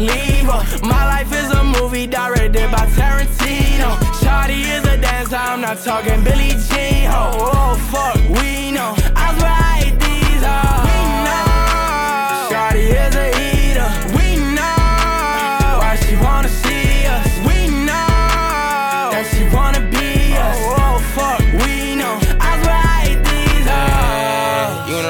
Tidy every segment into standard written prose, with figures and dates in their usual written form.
fucking leave her. My life is a movie directed by Tarantino. Shawty is a dancer, I'm not talking Billie Jean. Oh, fuck, we know. I swear I hate these hoes. We know. Shawty is a eater. We know. Why she wanna see us. We know. That she wanna be us. Oh, fuck, we know. I swear I hate these hoes. You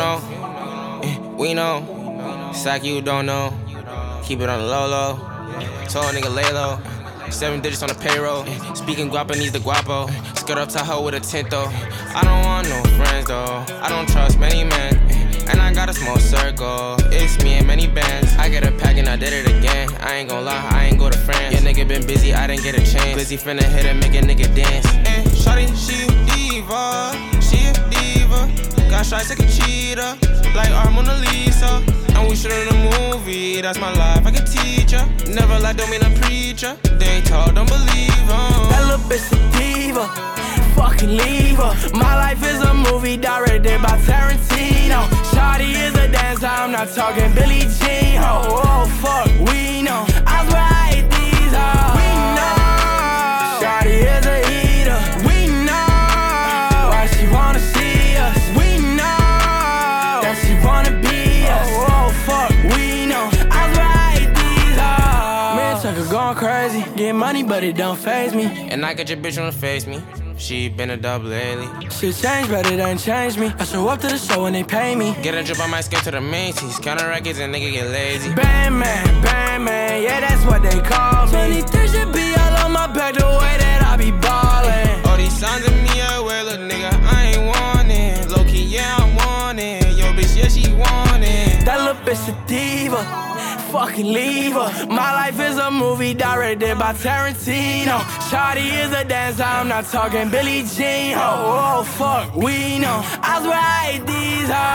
know, we know. It's like you don't know. Keep it on the low. Told a nigga lay low. 7 digits on the payroll. Speaking Guapanese the guapo. Skirt up Tahoe with a tint though. I don't want no friends though. I don't trust many men. And I got a small circle. It's me and many bands. I get a pack and I did it again. I ain't gon' lie, I ain't go to France. Yeah, nigga been busy, I didn't get a chance. Busy finna hit and make a nigga dance. And shawty, she a diva. She a diva. Got shots like a cheetah. Like our Mona Lisa. And we shootin' a movie, that's my life, I can teach ya. Never lie, don't mean a preacher. They talk, don't believe em. That little bitch a diva, fucking leave her. My life is a movie directed by Tarantino. Shawty is a dancer, I'm not talking Billie Jean. Oh, fuck, we know. I swear I hate these hoes. We know. Shawty is a eater. We know. Why she wanna see us. We know. That she wanna be us. Oh, fuck, we know. I swear I hate these hoes. Man, Tucker going crazy. Get money, but it don't faze me. And I got your bitch wanna face me. She been a double lately. Shit changed, but it ain't changed me. I show up to the show and they pay me. Get a drip, I might skip to the Macy's. Counter records and nigga get lazy. Bang man, yeah, that's what they call me. 23 should be all on my back the way that I be ballin'. All these signs of me, well, look, nigga, I ain't want it. Low key, yeah, I want it. Yo, bitch, yeah, she want it. That little bitch a diva, fucking leave her. My life is a movie directed by Tarantino. Shawty is a dancer, I'm not talking Billie Jean. Oh, fuck, we know. I swear I hate these hoes.